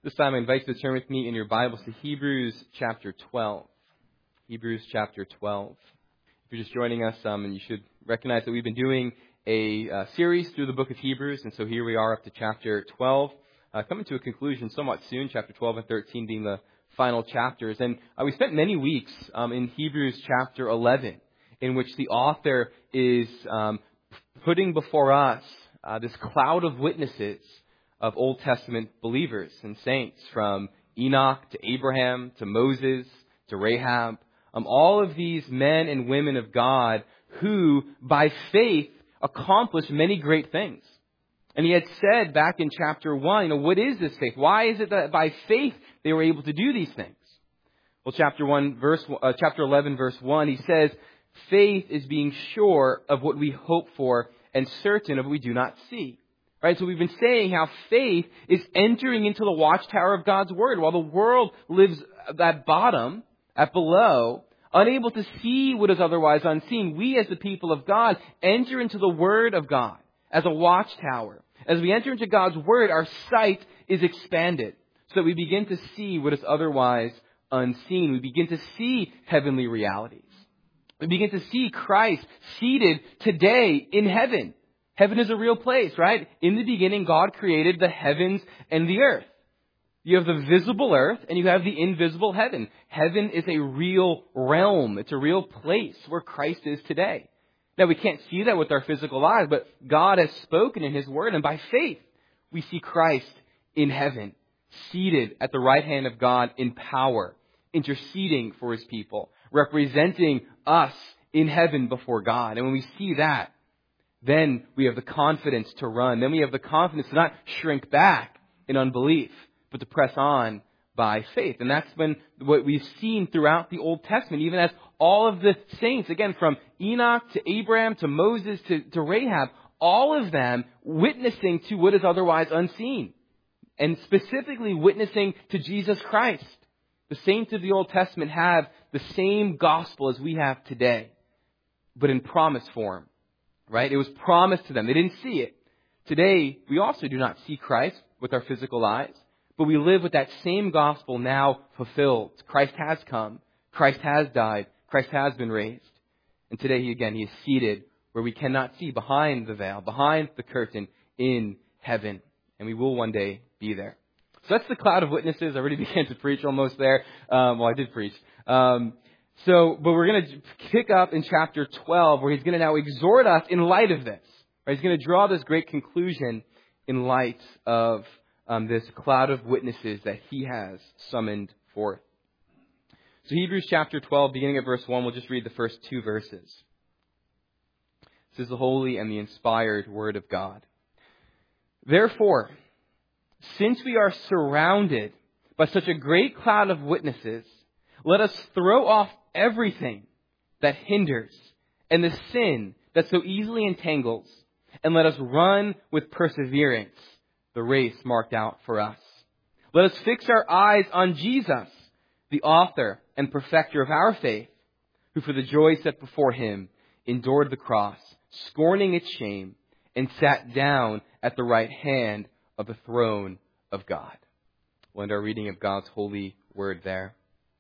This time I invite you to turn with me in your Bibles to Hebrews chapter 12. Hebrews chapter 12. If you're just joining us, and you should recognize that we've been doing a series through the book of Hebrews, and so here we are up to chapter 12, coming to a conclusion somewhat soon, chapter 12 and 13 being the final chapters. And we spent many weeks in Hebrews chapter 11, in which the author is putting before us this cloud of witnesses of Old Testament believers and saints, from Enoch to Abraham to Moses to Rahab, all of these men and women of God who, by faith, accomplished many great things. And he had said back in chapter 1, what is this faith? Why is it that by faith they were able to do these things? Well, chapter 11, verse 1, he says, faith is being sure of what we hope for and certain of what we do not see. Right, so we've been saying how faith is entering into the watchtower of God's Word. While the world lives at bottom, at below, unable to see what is otherwise unseen, we as the people of God enter into the Word of God as a watchtower. As we enter into God's Word, our sight is expanded so that we begin to see what is otherwise unseen. We begin to see heavenly realities. We begin to see Christ seated today in heaven. Heaven is a real place, right? In the beginning, God created the heavens and the earth. You have the visible earth and you have the invisible heaven. Heaven is a real realm. It's a real place where Christ is today. Now, we can't see that with our physical eyes, but God has spoken in His Word, and by faith, we see Christ in heaven, seated at the right hand of God in power, interceding for His people, representing us in heaven before God. And when we see that, then we have the confidence to run. Then we have the confidence to not shrink back in unbelief, but to press on by faith. And that's been what we've seen throughout the Old Testament, even as all of the saints, again, from Enoch to Abraham to Moses to Rahab, all of them witnessing to what is otherwise unseen. And specifically witnessing to Jesus Christ. The saints of the Old Testament have the same gospel as we have today, but in promise form. Right? It was promised to them. They didn't see it. Today, we also do not see Christ with our physical eyes, but we live with that same gospel now fulfilled. Christ has come. Christ has died. Christ has been raised. And today, He is seated where we cannot see, behind the veil, behind the curtain in heaven. And we will one day be there. So that's the cloud of witnesses. I already began to preach almost there. I did preach. But we're going to pick up in chapter 12, where he's going to now exhort us in light of this. Right? He's going to draw this great conclusion in light of this cloud of witnesses that he has summoned forth. So Hebrews chapter 12, beginning at verse 1, we'll just read the first two verses. This is the holy and the inspired Word of God. Therefore, since we are surrounded by such a great cloud of witnesses, let us throw off everything that hinders and the sin that so easily entangles, and let us run with perseverance the race marked out for us. Let us fix our eyes on Jesus, the author and perfecter of our faith, who for the joy set before Him endured the cross, scorning its shame, and sat down at the right hand of the throne of God. We'll end our reading of God's holy word there.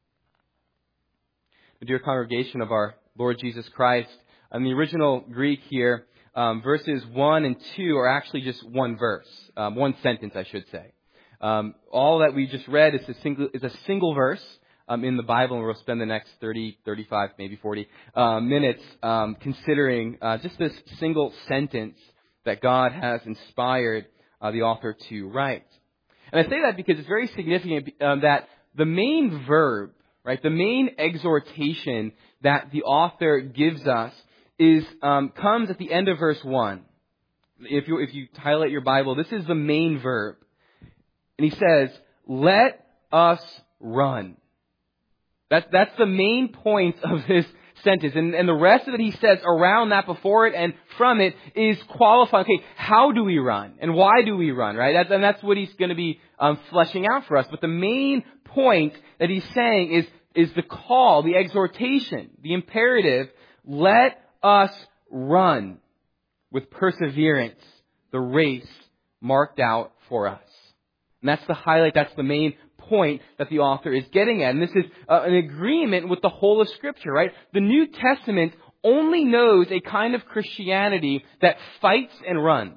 Dear congregation of our Lord Jesus Christ, in the original Greek here, verses 1 and 2 are actually just one verse, one sentence, I should say. All that we just read is a single verse in the Bible, and we'll spend the next 30, 35, maybe 40 minutes considering just this single sentence that God has inspired the author to write. And I say that because it's very significant that the main verb, right, the main exhortation that the author gives us comes at the end of verse 1. If you highlight your Bible, this is the main verb. And he says, let us run. That's the main point of this sentence. And the rest of it he says around that, before it and from it, is qualifying. Okay, how do we run? And why do we run, right? And that's what he's going to be fleshing out for us. But the main point that he's saying is the call, the exhortation, the imperative, let us run with perseverance the race marked out for us. And that's the highlight, that's the main point that the author is getting at. And this is an agreement with the whole of Scripture, right? The New Testament only knows a kind of Christianity that fights and runs.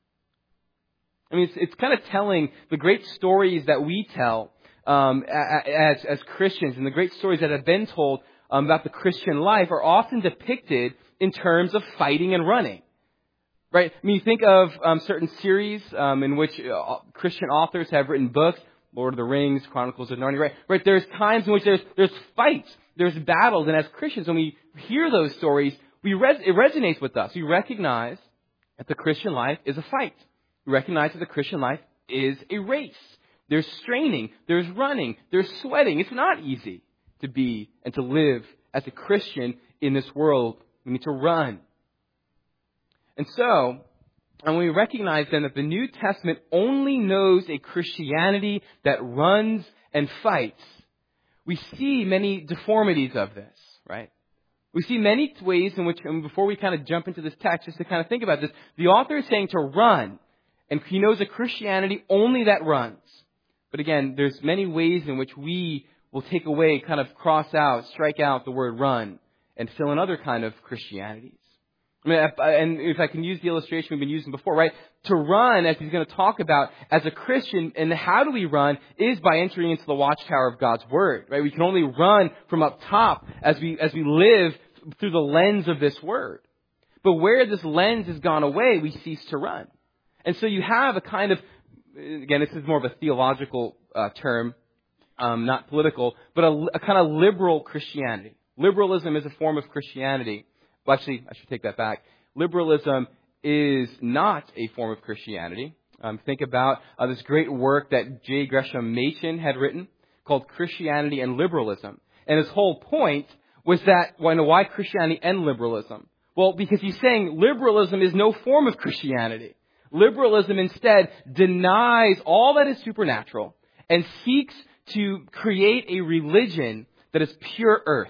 I mean, it's kind of telling the great stories that we tell as Christians, and the great stories that have been told about the Christian life are often depicted in terms of fighting and running. Right? I mean, you think of certain series in which Christian authors have written books, Lord of the Rings, Chronicles of Narnia, right? There's times in which there's fights, there's battles, and as Christians, when we hear those stories, it resonates with us. We recognize that the Christian life is a fight. We recognize that the Christian life is a race. There's straining, there's running, there's sweating. It's not easy to be and to live as a Christian in this world. We need to run. And so, and we recognize then that the New Testament only knows a Christianity that runs and fights. We see many deformities of this, right? We see many ways in which, and before we kind of jump into this text, just to kind of think about this, the author is saying to run, and he knows a Christianity only that runs. But again, there's many ways in which we will take away, kind of cross out, strike out the word run, and fill in other kind of Christianities. I mean, and if I can use the illustration we've been using before, right? To run, as he's going to talk about, as a Christian, and how do we run, is by entering into the watchtower of God's Word, right? We can only run from up top as we live through the lens of this Word. But where this lens has gone away, we cease to run. And so you have a kind of, again, this is more of a theological term, not political, but a kind of liberal Christianity. Liberalism is a form of Christianity. Well, actually, I should take that back. Liberalism is not a form of Christianity. Think about this great work that J. Gresham Machen had written called Christianity and Liberalism. And his whole point was that, why Christianity and liberalism? Well, because he's saying liberalism is no form of Christianity. Liberalism instead denies all that is supernatural and seeks to create a religion that is pure earth,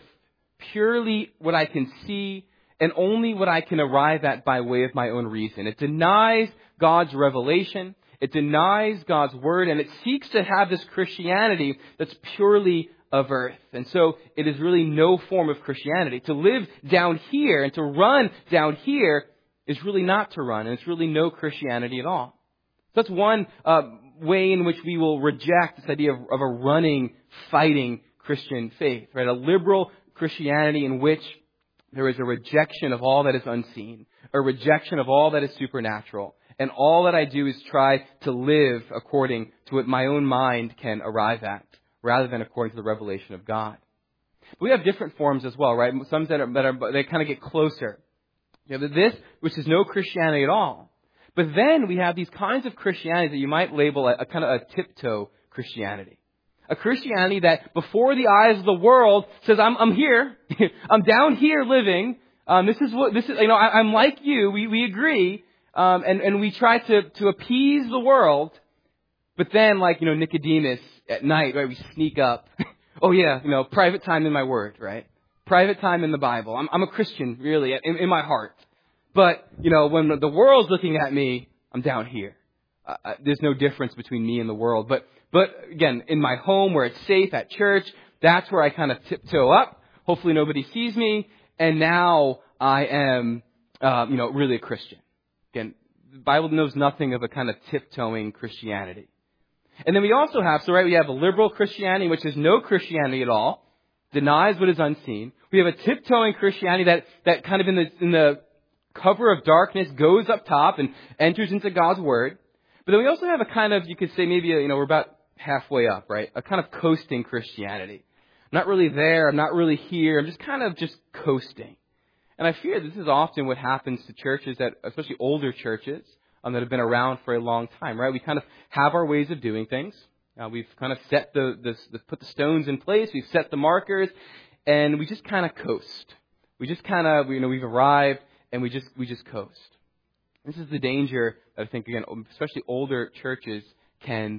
purely what I can see, and only what I can arrive at by way of my own reason. It denies God's revelation. It denies God's word. And it seeks to have this Christianity that's purely of earth. And so it is really no form of Christianity. To live down here and to run down here is really not to run. And it's really no Christianity at all. So that's one way in which we will reject this idea of a running, fighting Christian faith. Right? A liberal Christianity in which there is a rejection of all that is unseen, a rejection of all that is supernatural, and all that I do is try to live according to what my own mind can arrive at, rather than according to the revelation of God. We have different forms as well, right? Some that they kind of get closer. You have this, which is no Christianity at all. But then we have these kinds of Christianity that you might label a kind of a tiptoe Christianity. A Christianity that before the eyes of the world says, I'm here. I'm down here living. This is, I'm like you. We agree. And we try to appease the world. But then, like, Nicodemus at night, right? We sneak up. Oh yeah, private time in my word, right? Private time in the Bible. I'm a Christian, really, in my heart. But, when the world's looking at me, I'm down here. There's no difference between me and the world. But again, in my home where it's safe, at church, that's where I kind of tiptoe up. Hopefully nobody sees me. And now I am, really a Christian. Again, the Bible knows nothing of a kind of tiptoeing Christianity. And then we also have, we have a liberal Christianity, which is no Christianity at all, denies what is unseen. We have a tiptoeing Christianity that kind of in the cover of darkness goes up top and enters into God's Word. But then we also have a kind of, you could say maybe, we're about halfway up, right? A kind of coasting Christianity. I'm not really there. I'm not really here. I'm just kind of coasting. And I fear this is often what happens to churches, especially older churches, that have been around for a long time, right? We kind of have our ways of doing things. We've kind of set put the stones in place. We've set the markers, and we just kind of coast. We just kind of, we've arrived, and we just coast. This is the danger that I think, again, especially older churches can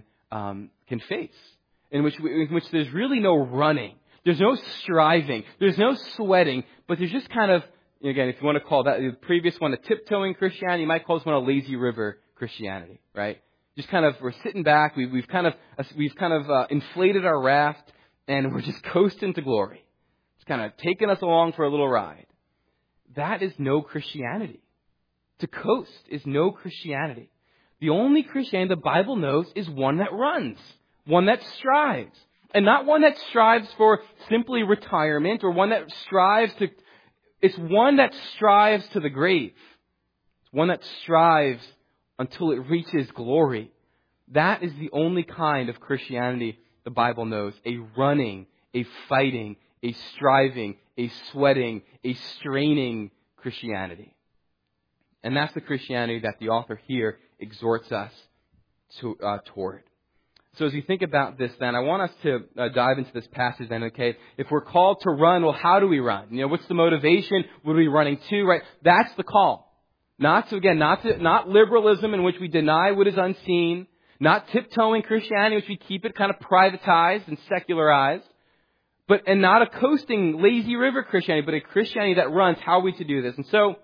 face, in which there's really no running, there's no striving, there's no sweating, but there's just kind of, again, if you want to call that the previous one a tiptoeing Christianity, you might call this one a lazy river Christianity, right? just kind of, we're sitting back, we've kind of inflated our raft, and we're just coasting to glory. It's kind of taking us along for a little ride. That is no Christianity. To coast is no Christianity. The only Christianity the Bible knows is one that runs, one that strives, and not one that strives for simply retirement or one that it's one that strives to the grave. It's one that strives until it reaches glory. That is the only kind of Christianity the Bible knows. A running, a fighting, a striving, a sweating, a straining Christianity. And that's the Christianity that the author here exhorts us toward. So as we think about this then, I want us to dive into this passage then, okay? If we're called to run, well, how do we run? What's the motivation? What are we running to, right? That's the call. Not liberalism in which we deny what is unseen. Not tiptoeing Christianity in which we keep it kind of privatized and secularized. And not a coasting, lazy river Christianity, but a Christianity that runs. How are we to do this? And so,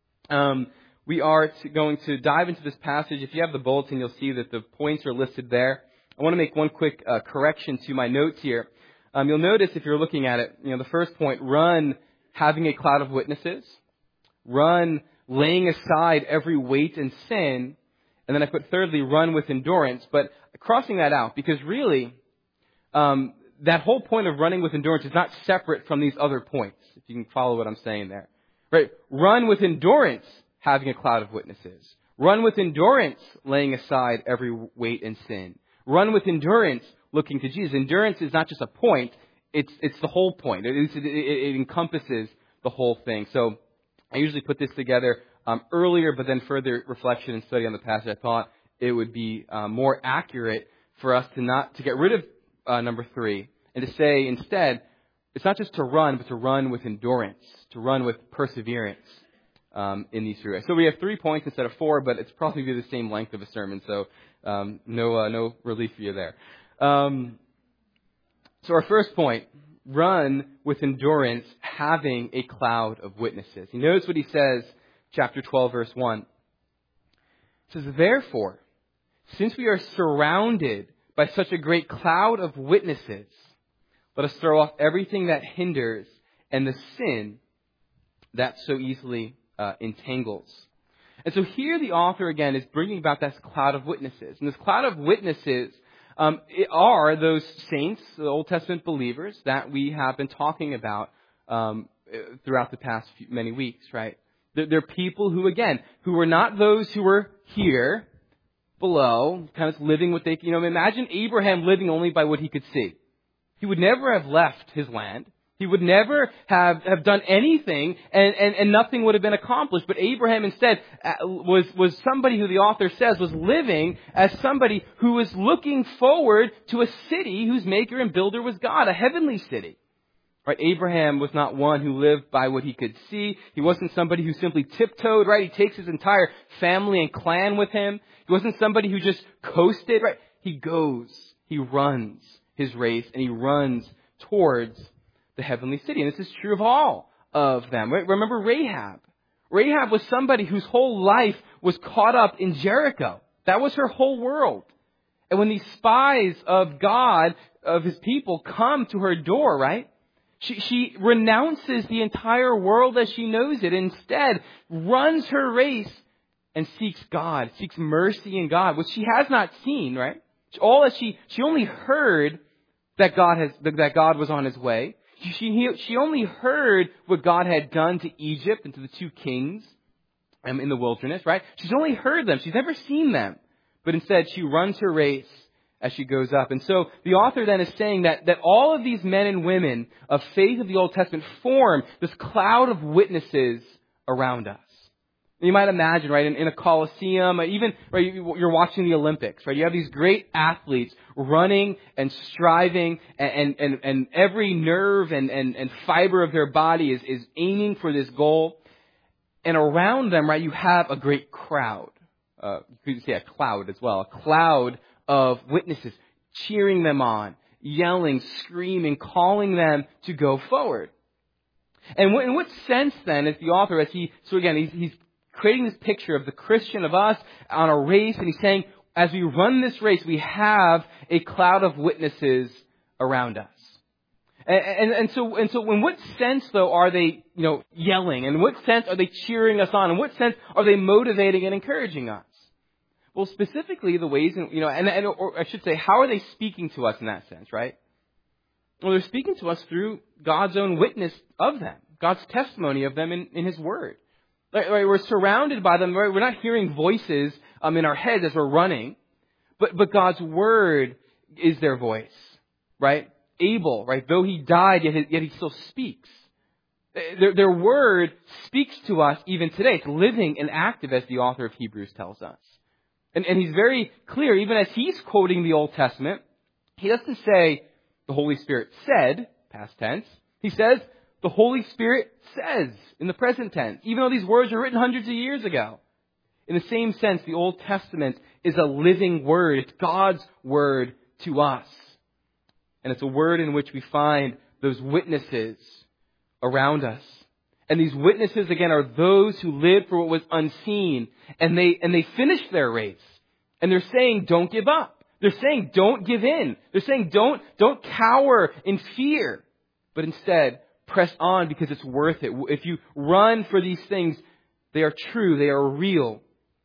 we are going to dive into this passage. If you have the bulletin, you'll see that the points are listed there. I want to make one quick correction to my notes here. You'll notice if you're looking at it, the first point, run having a cloud of witnesses. Run laying aside every weight and sin. And then I put thirdly, run with endurance. But crossing that out, because really, that whole point of running with endurance is not separate from these other points, if you can follow what I'm saying there. Right? Run with endurance, having a cloud of witnesses. Run with endurance, laying aside every weight and sin. Run with endurance, looking to Jesus. Endurance is not just a point, it's the whole point. It encompasses the whole thing. So I usually put this together earlier, but then further reflection and study on the passage, I thought it would be more accurate for us to get rid of number 3 and to say instead, it's not just to run, but to run with endurance, to run with perseverance in these 3 ways. So we have 3 points instead of 4, but it's probably the same length of a sermon, so no relief for you there. So our first point, run with endurance, having a cloud of witnesses. You notice what he says, chapter 12, verse 1. It says, therefore, since we are surrounded by such a great cloud of witnesses, let us throw off everything that hinders and the sin that so easily entangles. And so here the author again is bringing about this cloud of witnesses. And this cloud of witnesses are those saints, the Old Testament believers that we have been talking about throughout the past many weeks, right? They're people who were not those who were here below, kind of living what they, imagine Abraham living only by what he could see. He would never have left his land. He would never have done anything, and nothing would have been accomplished. But Abraham instead was somebody who the author says was living as somebody who was looking forward to a city whose maker and builder was God, a heavenly city. Right? Abraham was not one who lived by what he could see. He wasn't somebody who simply tiptoed, right? He takes his entire family and clan with him. He wasn't somebody who just coasted, right? He goes, he runs his race, and he runs towards the heavenly city. And this is true of all of them. Remember Rahab. Rahab was somebody whose whole life was caught up in Jericho. That was her whole world. And when these spies of God, of his people, come to her door, right? She renounces the entire world as she knows it. Instead, runs her race and seeks God, seeks mercy in God, which she has not seen, right? She only heard that God was on his way. She only heard what God had done to Egypt and to the 2 kings in the wilderness, right? She's only heard them. She's never seen them. But instead, she runs her race as she goes up. And so the author then is saying that all of these men and women of faith of the Old Testament form this cloud of witnesses around us. You might imagine, right, in a coliseum, even right, you're watching the Olympics, right? You have these great athletes running and striving, and every nerve and fiber of their body is aiming for this goal. And around them, right, you have a great crowd. You could say a cloud as well, a cloud of witnesses cheering them on, yelling, screaming, calling them to go forward. And in what sense then is the author, he's creating this picture of the Christian, of us on a race, and he's saying, as we run this race, we have a cloud of witnesses around us. And so in what sense, though, are they, yelling? In what sense are they cheering us on? In what sense are they motivating and encouraging us? Well, specifically the ways, or I should say, how are they speaking to us in that sense, right? Well, they're speaking to us through God's own witness of them, God's testimony of them in His Word. Right, we're surrounded by them. Right? We're not hearing voices in our heads as we're running, but God's Word is their voice, right? Abel, right? Though he died, yet he still speaks. Their Word speaks to us even today. It's living and active, as the author of Hebrews tells us. And he's very clear, even as he's quoting the Old Testament, he doesn't say the Holy Spirit said, past tense. He says the Holy Spirit says in the present tense, even though these words were written hundreds of years ago. In the same sense, the Old Testament is a living word. It's God's word to us. And it's a word in which we find those witnesses around us. And these witnesses, again, are those who lived for what was unseen. And they finished their race. And they're saying, don't give up. They're saying, don't give in. They're saying, don't cower in fear. But instead, press on because it's worth it. If you run for these things, they are true. They are real.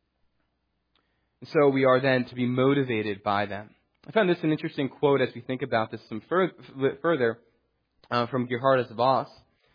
And so we are then to be motivated by them. I found this an interesting quote as we think about this some further from Geerhardus Vos.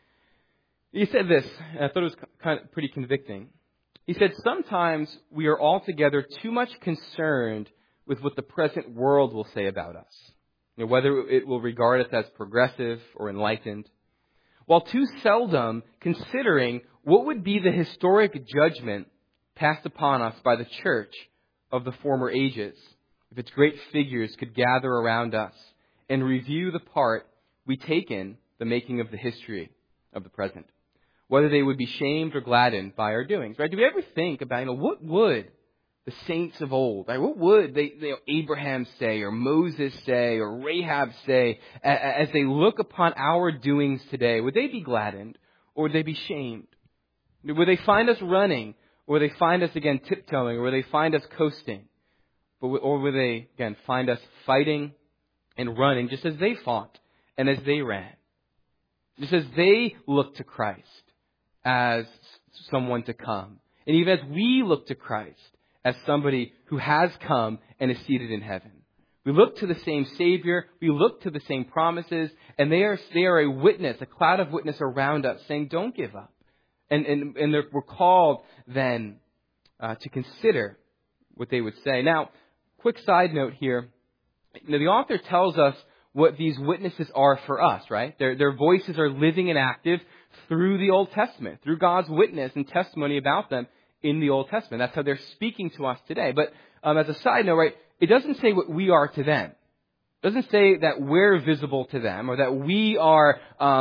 He said this, and I thought it was kind of pretty convicting. He said, sometimes we are altogether too much concerned with what the present world will say about us, whether it will regard us as progressive or enlightened, while too seldom considering what would be the historic judgment passed upon us by the church of the former ages, if its great figures could gather around us and review the part we take in the making of the history of the present, whether they would be shamed or gladdened by our doings. Right? Do we ever think about, what would the saints of old, right? What would Abraham say, or Moses say, or Rahab say, as they look upon our doings today? Would they be gladdened, or would they be shamed? Would they find us running, or would they find us again tiptoeing, or would they find us coasting? Or would they, again, find us fighting and running just as they fought and as they ran? Just as they looked to Christ as someone to come. And even as we look to Christ as somebody who has come and is seated in heaven. We look to the same Savior. We look to the same promises. And they are a witness, a cloud of witness around us saying, don't give up. And we're called then to consider what they would say. Now, quick side note here. The author tells us what these witnesses are for us, right? Their voices are living and active through the Old Testament, through God's witness and testimony about them in the Old Testament. That's how they're speaking to us today. But as a side note, right, it doesn't say what we are to them. It doesn't say that we're visible to them or that we are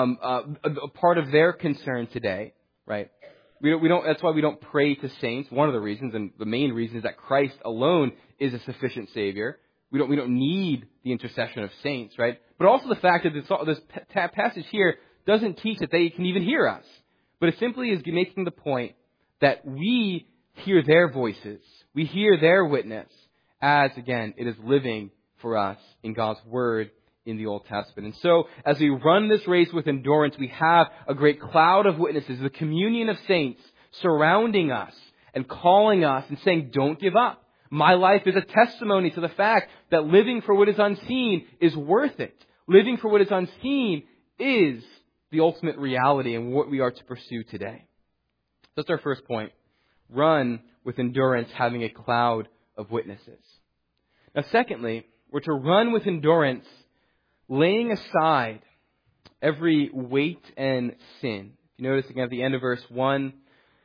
a part of their concern today, right? We don't. That's why we don't pray to saints. One of the reasons, and the main reason, is that Christ alone is a sufficient Savior. We don't need the intercession of saints, right? But also the fact that this passage here doesn't teach that they can even hear us. But it simply is making the point that we hear their voices. We hear their witness as, again, it is living for us in God's Word in the Old Testament. And so, as we run this race with endurance, we have a great cloud of witnesses, the communion of saints surrounding us and calling us and saying, don't give up. My life is a testimony to the fact that living for what is unseen is worth it. Living for what is unseen is the ultimate reality and what we are to pursue today. That's our first point. Run with endurance, having a cloud of witnesses. Now, secondly, we're to run with endurance, laying aside every weight and sin. If you notice again at the end of verse 1,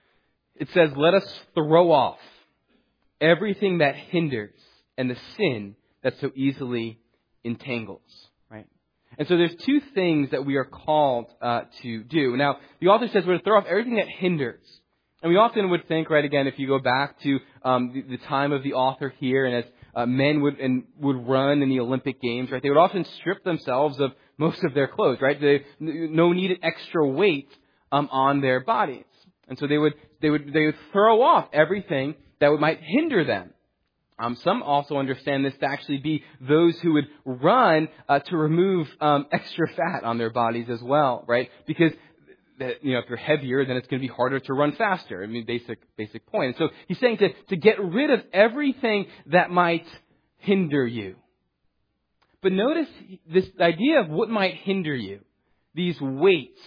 it says, let us throw off everything that hinders and the sin that so easily entangles. Right? And so there's two things that we are called to do. Now, the author says we're to throw off everything that hinders. And we often would think, right, again, if you go back to the time of the author here, and as men would run in the Olympic Games, right, they would often strip themselves of most of their clothes, right? No needed extra weight on their bodies. And so they would throw off everything that might hinder them Some also understand this to actually be those who would run to remove extra fat on their bodies as well, right? Because if you're heavier, then it's going to be harder to run faster. I mean, basic point. And so he's saying to get rid of everything that might hinder you. But notice this idea of what might hinder you. These weights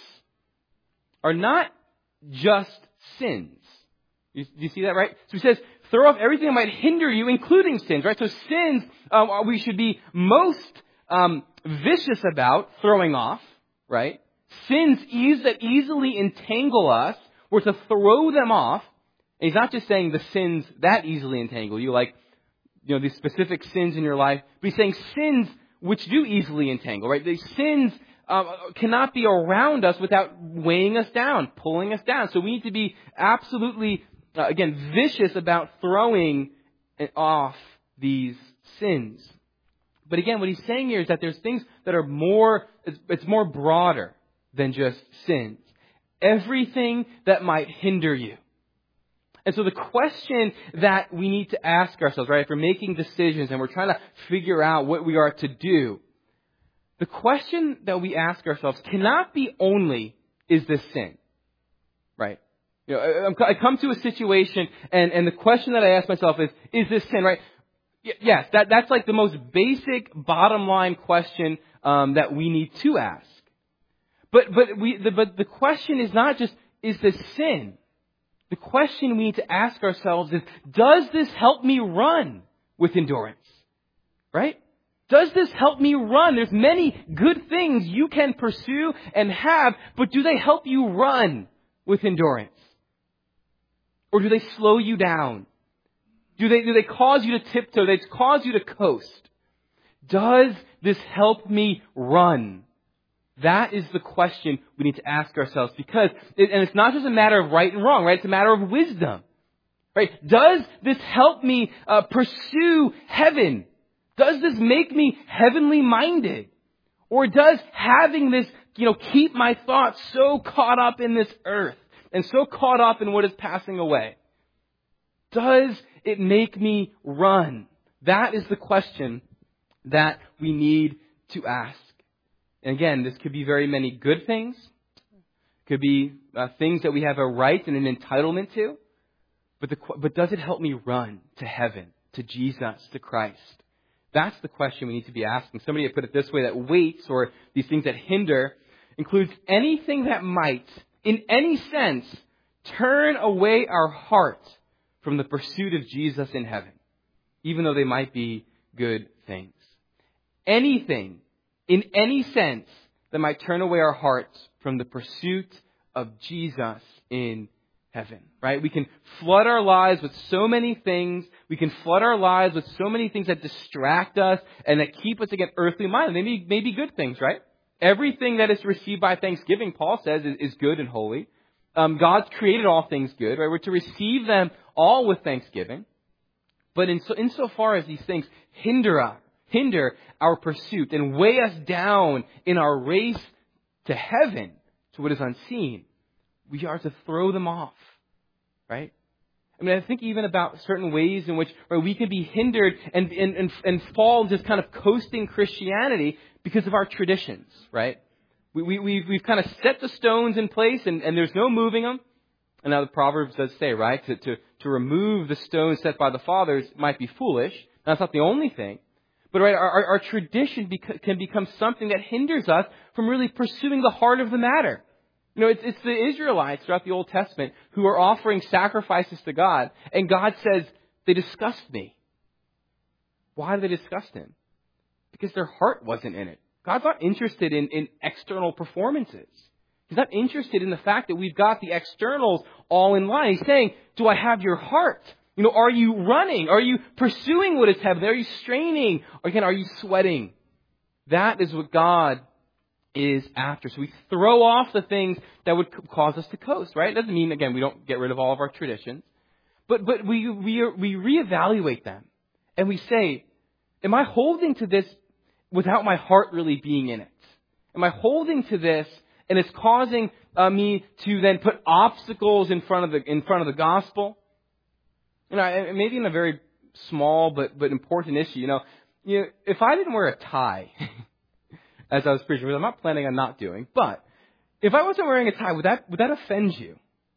are not just sins. Do you see that, right? So he says, throw off everything that might hinder you, including sins, right? So sins, we should be most vicious about throwing off, right? Sins that easily entangle us, we're to throw them off. And he's not just saying the sins that easily entangle you, like, these specific sins in your life, but he's saying sins which do easily entangle, right? These sins cannot be around us without weighing us down, pulling us down. So we need to be absolutely, vicious about throwing off these sins. But again, what he's saying here is that there's things that are it's more broader than just sins. Everything that might hinder you. And so the question that we need to ask ourselves, right, if we're making decisions and we're trying to figure out what we are to do, the question that we ask ourselves cannot be only, is this sin? Right? I come to a situation and the question that I ask myself is this sin, right? Yes, that's like the most basic bottom line question that we need to ask. But the question is not just, is this sin? The question we need to ask ourselves is, does this help me run with endurance? Right? Does this help me run? There's many good things you can pursue and have, but do they help you run with endurance? Or do they slow you down? Do they cause you to tiptoe? Do they cause you to coast? Does this help me run? That is the question we need to ask ourselves, because, and it's not just a matter of right and wrong, right? It's a matter of wisdom, right? Does this help me pursue heaven? Does this make me heavenly minded? Or does having this, keep my thoughts so caught up in this earth and so caught up in what is passing away? Does it make me run? That is the question that we need to ask. And again, this could be very many good things. It could be things that we have a right and an entitlement to. But does it help me run to heaven, to Jesus, to Christ? That's the question we need to be asking. Somebody had put it this way, that weights, or these things that hinder, includes anything that might, in any sense, turn away our heart from the pursuit of Jesus in heaven, even though they might be good things. Anything, in any sense, that might turn away our hearts from the pursuit of Jesus in heaven, right? We can flood our lives with so many things. We can flood our lives with so many things that distract us and that keep us, again, earthly minded. They may be good things, right? Everything that is received by thanksgiving, Paul says, is good and holy. God's created all things good, right? We're to receive them all with thanksgiving. But insofar as these things hinder our pursuit and weigh us down in our race to heaven, to what is unseen, we are to throw them off, right? I mean, I think even about certain ways in which we can be hindered and fall just kind of coasting Christianity because of our traditions, right? We've kind of set the stones in place and there's no moving them. And now the Proverbs does say, right, to remove the stones set by the fathers might be foolish. That's not the only thing. But right, our tradition can become something that hinders us from really pursuing the heart of the matter. It's the Israelites throughout the Old Testament who are offering sacrifices to God, and God says, they disgust me. Why do they disgust Him? Because their heart wasn't in it. God's not interested in external performances. He's not interested in the fact that we've got the externals all in line. He's saying, do I have your heart? Are you running? Are you pursuing what is heavenly? Are you straining? Or again, are you sweating? That is what God is after. So we throw off the things that would cause us to coast, right? It doesn't mean, again, we don't get rid of all of our traditions. But we reevaluate them. And we say, am I holding to this without my heart really being in it? Am I holding to this and it's causing me to then put obstacles in front of the gospel? Maybe in a very small but important issue. If I didn't wear a tie as I was preaching, which I'm not planning on not doing, but if I wasn't wearing a tie, would that offend you?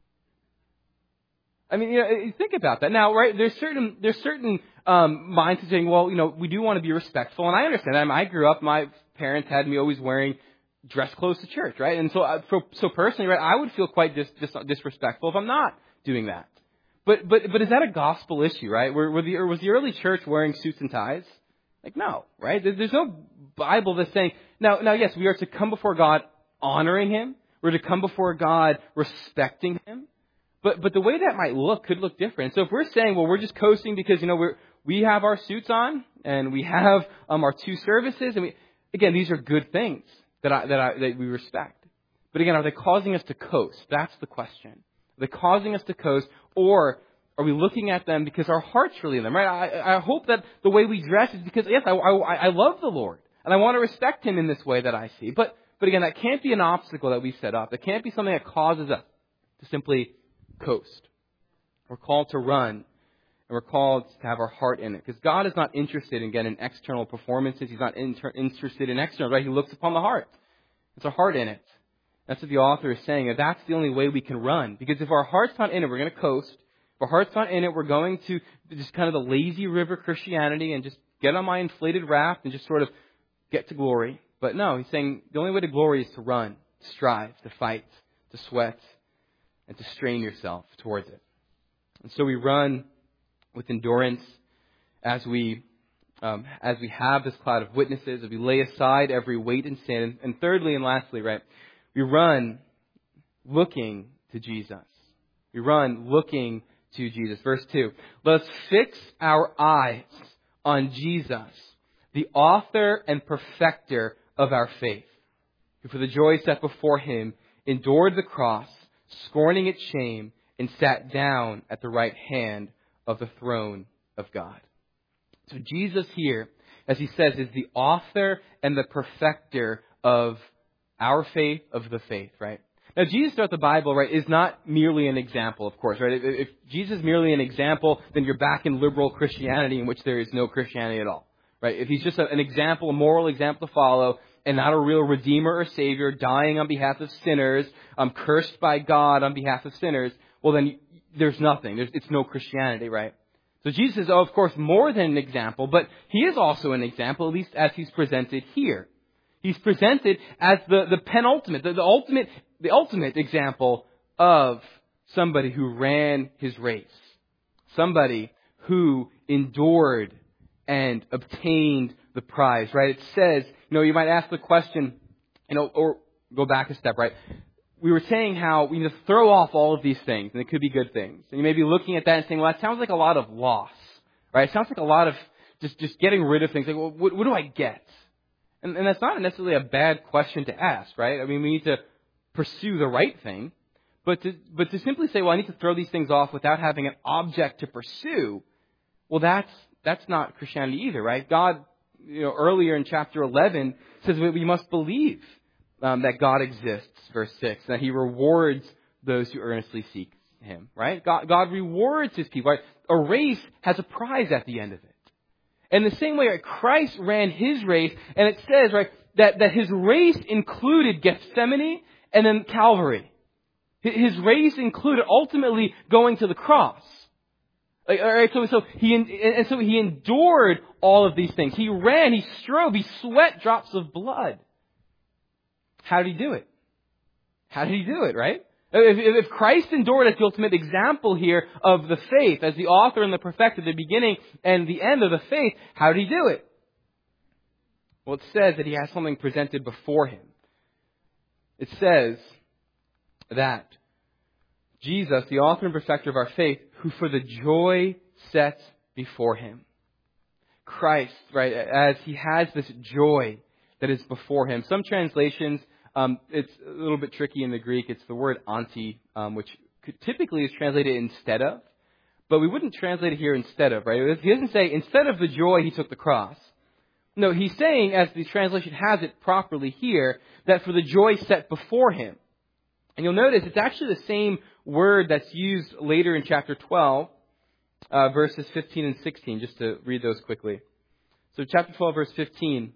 I mean, you think about that. Now, right, there's certain minds saying, well, we do want to be respectful, and I understand that. I grew up, my parents had me always wearing dress clothes to church, right? And so personally, right, I would feel quite disrespectful if I'm not doing that. But is that a gospel issue, right? Was the early church wearing suits and ties? Like, no, right? There's no Bible that's saying, now, yes, we are to come before God honoring Him. We're to come before God respecting Him. But the way that might could look different. So if we're saying, well, we're just coasting because, we have our suits on and we have our 2 services. And again, these are good things that we respect. But again, are they causing us to coast? That's the question. Are they causing us to coast, or are we looking at them because our heart's really in them, right? I hope that the way we dress is because, yes, I love the Lord and I want to respect Him in this way that I see. But again, that can't be an obstacle that we set up. That can't be something that causes us to simply coast. We're called to run, and we're called to have our heart in it. Because God is not interested in getting external performances. He's not interested in external, right? He looks upon the heart. It's our heart in it. That's what the author is saying. That that's the only way we can run. Because if our heart's not in it, we're going to coast. If our heart's not in it, we're going to just kind of the lazy river Christianity and just get on my inflated raft and just sort of get to glory. But no, he's saying the only way to glory is to run, to strive, to fight, to sweat, and to strain yourself towards it. And so we run with endurance as we have this cloud of witnesses, as we lay aside every weight and sin. And thirdly and lastly, right, we run looking to Jesus. We run looking to Jesus. Verse 2, let us fix our eyes on Jesus, the author and perfecter of our faith, who for the joy set before Him endured the cross, scorning its shame, and sat down at the right hand of the throne of God. So Jesus here, as he says, is the author and the perfecter of our faith, of the faith, right? Now, Jesus throughout the Bible, right, is not merely an example, of course, right? If Jesus is merely an example, then you're back in liberal Christianity in which there is no Christianity at all, right? If he's just an example, a moral example to follow, and not a real Redeemer or Savior dying on behalf of sinners, cursed by God on behalf of sinners, well then there's nothing. It's no Christianity, right? So Jesus is, of course, more than an example, but He is also an example, at least as He's presented here. He's presented as the penultimate, the ultimate example of somebody who ran his race. Somebody who endured and obtained the prize, right? It says, you might ask the question, or go back a step, right? We were saying how we need to throw off all of these things, and it could be good things. And you may be looking at that and saying, well, that sounds like a lot of loss, right? It sounds like a lot of just getting rid of things. Like, well, what do I get? And that's not necessarily a bad question to ask, right? I mean, we need to pursue the right thing, but to simply say, well, I need to throw these things off without having an object to pursue, well, that's not Christianity either, right? God, earlier in chapter 11 says that we must believe that God exists, verse 6, that He rewards those who earnestly seek Him, right? God rewards His people, right? A race has a prize at the end of it. And the same way, right, Christ ran His race, and it says, right, that His race included Gethsemane and then Calvary. His race included ultimately going to the cross. All right, so he endured all of these things. He ran, he strove, he sweat drops of blood. How did He do it? How did He do it, right? If Christ endured as the ultimate example here of the faith, as the author and the perfecter, the beginning and the end of the faith, how did He do it? Well, it says that He has something presented before Him. It says that Jesus, the author and perfecter of our faith, who for the joy set before Him. Christ, right, as He has this joy that is before Him. Some translations, it's a little bit tricky in the Greek. It's the word anti, which typically is translated instead of. But we wouldn't translate it here instead of, right? He doesn't say, instead of the joy, He took the cross. No, He's saying, as the translation has it properly here, that for the joy set before Him. And you'll notice it's actually the same word that's used later in chapter 12 verses 15 and 16, just to read those quickly. So chapter 12, verse 15,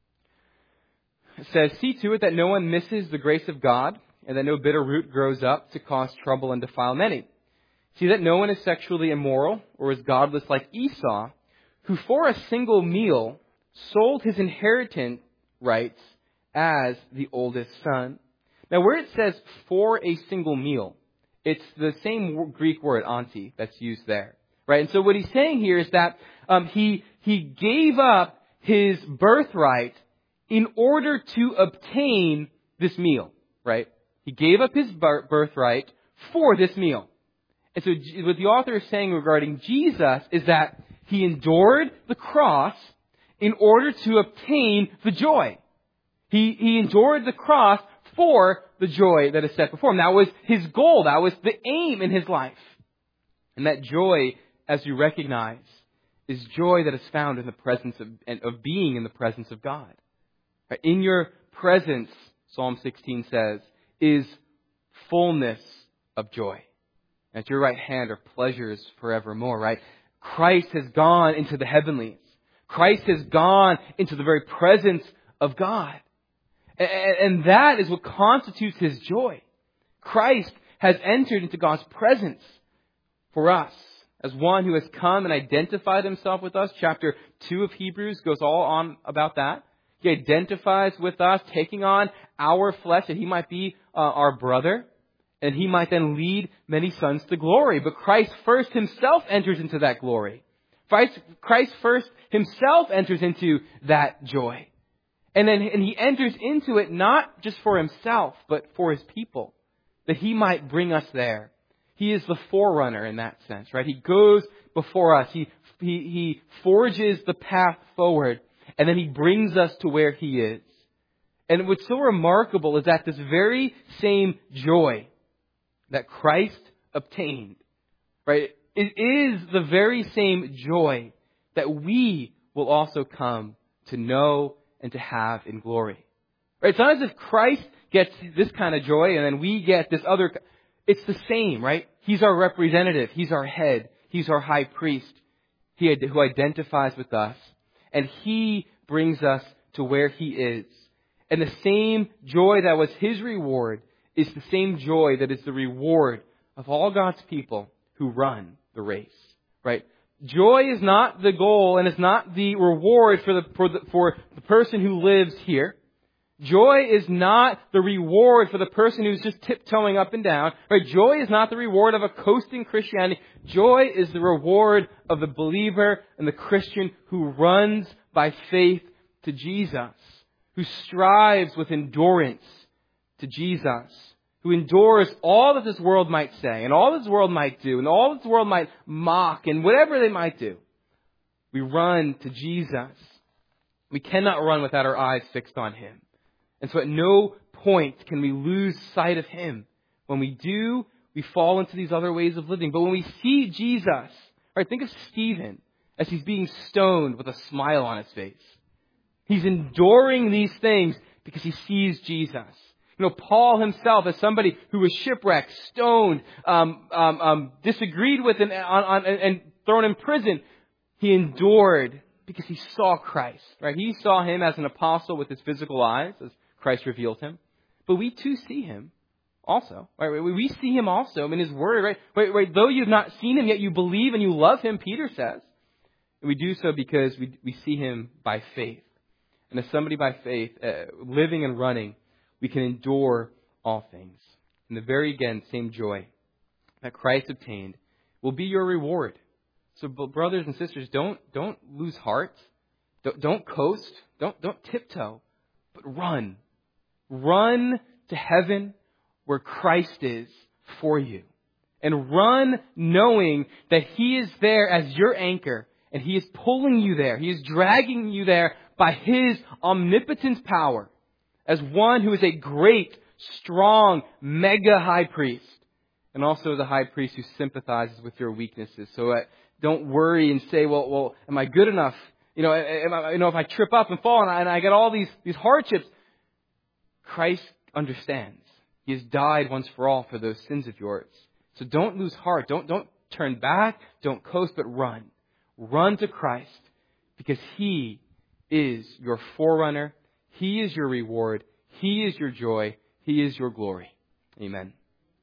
it says, "See to it that no one misses the grace of God, and that no bitter root grows up to cause trouble and defile many. See that no one is sexually immoral or is godless like Esau, who for a single meal sold his inheritance rights as the oldest son." Now, where it says "for a single meal," it's the same Greek word, anti, that's used there. Right? And so what he's saying here is that he gave up his birthright in order to obtain this meal. Right? He gave up his birthright for this meal. And so what the author is saying regarding Jesus is that he endured the cross in order to obtain the joy. He endured the cross for the joy that is set before him. That was his goal. That was the aim in his life. And that joy, as you recognize, is joy that is found in the presence of being in the presence of God. Right? In your presence, Psalm 16 says, is fullness of joy. At your right hand are pleasures forevermore, right? Christ has gone into the heavenlies. Christ has gone into the very presence of God. And that is what constitutes his joy. Christ has entered into God's presence for us as one who has come and identified himself with us. Chapter 2 of Hebrews goes all on about that. He identifies with us, taking on our flesh, that he might be our brother, and he might then lead many sons to glory. But Christ first himself enters into that glory. Christ first himself enters into that joy. And he enters into it not just for himself, but for his people, that he might bring us there. He is the forerunner in that sense, right? He goes before us. He forges the path forward, and then he brings us to where he is. And what's so remarkable is that this very same joy that Christ obtained, right, it is the very same joy that we will also come to know and to have in glory. Right? It's not as if Christ gets this kind of joy and then we get this other. It's the same, right? He's our representative. He's our head. He's our high priest who identifies with us. And he brings us to where he is. And the same joy that was his reward is the same joy that is the reward of all God's people who run the race. Right? Joy is not the goal and it's not the reward for the person who lives here. Joy is not the reward for the person who's just tiptoeing up and down. Right? Joy is not the reward of a coasting Christianity. Joy is the reward of the believer and the Christian who runs by faith to Jesus, who strives with endurance to Jesus, who endures all that this world might say and all this world might do and all this world might mock and whatever they might do. We run to Jesus. We cannot run without our eyes fixed on him. And so at no point can we lose sight of him. When we do, we fall into these other ways of living. But when we see Jesus, right, think of Stephen as he's being stoned with a smile on his face. He's enduring these things because he sees Jesus. You know, Paul himself, as somebody who was shipwrecked, stoned, disagreed with and thrown in prison, he endured because he saw Christ. Right? He saw him as an apostle with his physical eyes, as Christ revealed him. But we too see him also. Right? We see him also in his word. Right? Though you've not seen him, yet you believe and you love him, Peter says. And we do so because we see him by faith. And as somebody by faith, living and running, we can endure all things. And the very, again, same joy that Christ obtained will be your reward. So, brothers and sisters, don't lose heart. Don't coast. Don't tiptoe. But run. Run to heaven where Christ is for you. And run knowing that he is there as your anchor. And he is pulling you there. He is dragging you there by his omnipotent power. As one who is a great, strong, mega high priest. And also the high priest who sympathizes with your weaknesses. So don't worry and say, well, am I good enough? You know, if I trip up and fall and I get all these hardships. Christ understands. He has died once for all for those sins of yours. So don't lose heart. Don't turn back, don't coast, but run. Run to Christ because He is your forerunner. He is your reward. He is your joy. He is your glory. Amen.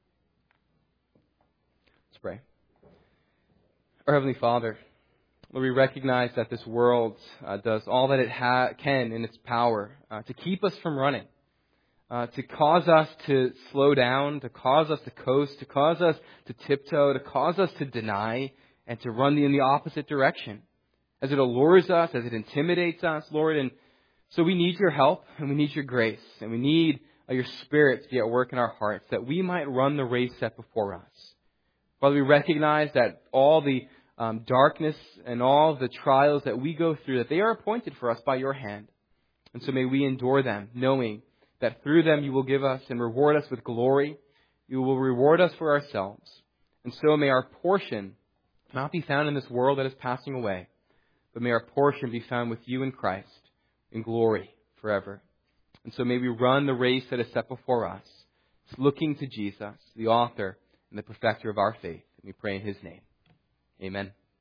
Let's pray. Our Heavenly Father, Lord, we recognize that this world does all that it can in its power to keep us from running, to cause us to slow down, to cause us to coast, to cause us to tiptoe, to cause us to deny, and to run in the opposite direction. As it allures us, as it intimidates us, Lord. And so we need your help, and we need your grace, and we need your Spirit to be at work in our hearts, that we might run the race set before us. Father, we recognize that all the darkness and all the trials that we go through, that they are appointed for us by your hand. And so may we endure them, knowing that through them you will give us and reward us with glory. You will reward us for ourselves. And so may our portion not be found in this world that is passing away, but may our portion be found with you in Christ in glory forever. And so may we run the race that is set before us, looking to Jesus, the author and the perfecter of our faith. And we pray in His name. Amen.